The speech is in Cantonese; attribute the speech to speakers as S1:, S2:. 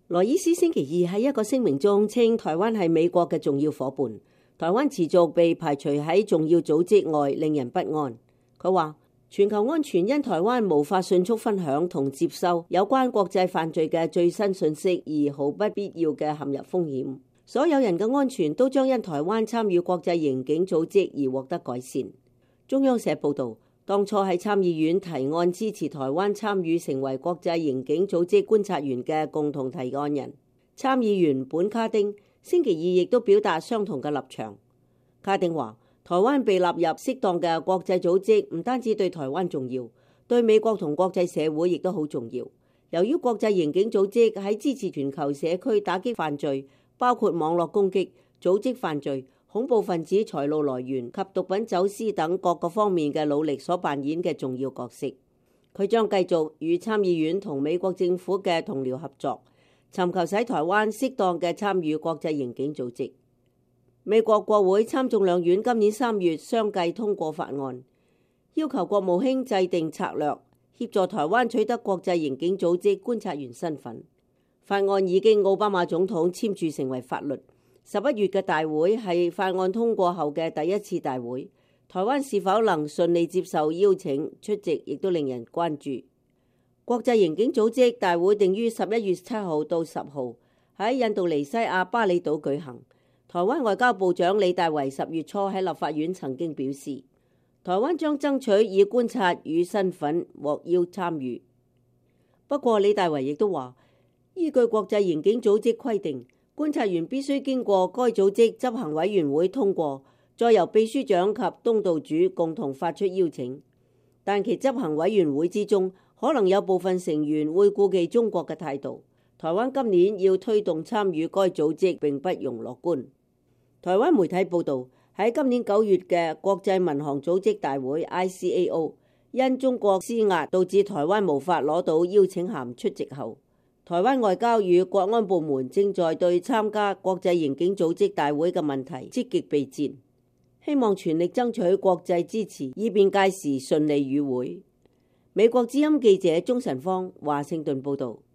S1: 羅伊斯星期二喺一個聲明中稱，台灣係美國嘅重要夥伴，台灣持續被排除喺重要組織外，令人不安。佢話全球安全因台灣無法迅速分享同接收有關國際犯罪嘅最新信息而毫不必要嘅陷入風險。所有人嘅安全都將因台灣參與國際刑警組織而獲得改善。中央社報導，當初喺參議院提案支持台灣參與成為國際刑警組織觀察員嘅共同提案人參議員本卡丁星期二亦都表達相同嘅立場。卡丁話：台灣被納入適當嘅國際組織，唔單止對台灣重要，對美國同國際社會亦都好重要。由於國際刑警組織喺支持全球社區打擊犯罪，包括網絡攻擊、組織犯罪、恐怖分子財路來源及毒品走私等各個方面嘅努力所扮演嘅重要角色。佢將繼續與參議院同美國政府嘅同僚合作，尋求使台灣適當嘅參與國際刑警組織。美國國會參眾兩院今年3月相繼通過法案，要求國務卿制定策略，協助台灣取得國際刑警組織觀察員身份。法案已經奧巴馬總統簽署成為法律。11月嘅大會係法案通過後嘅第一次大會，台灣是否能順利接受邀請出席，亦都令人關注。國際刑警組織大會定於11月7號到10號喺印度尼西亞巴厘島舉行。台灣外交部長李大維10月初喺立法院曾經表示，台灣將爭取以觀察與身份獲邀參與。不過李大維亦都話，依據國際刑警組織規定，觀察員必須經過該組織執行委員會通過，再由秘書長及東道主共同發出邀請。但其執行委員會之中，可能有部分成員會顧忌中國嘅態度。台灣今年要推動參與該組織並不容樂觀。台灣媒體報導，喺今年9月嘅國際民航組織大會 ICAO， 因中國施壓導致台灣無法攞到邀請函出席後，台灣外交與國安部門正在對參加國際刑警組織大會嘅問題積極備戰，希望全力爭取國際支持，以便屆時順利與會。美國之音記者鍾晨芳華盛頓報導。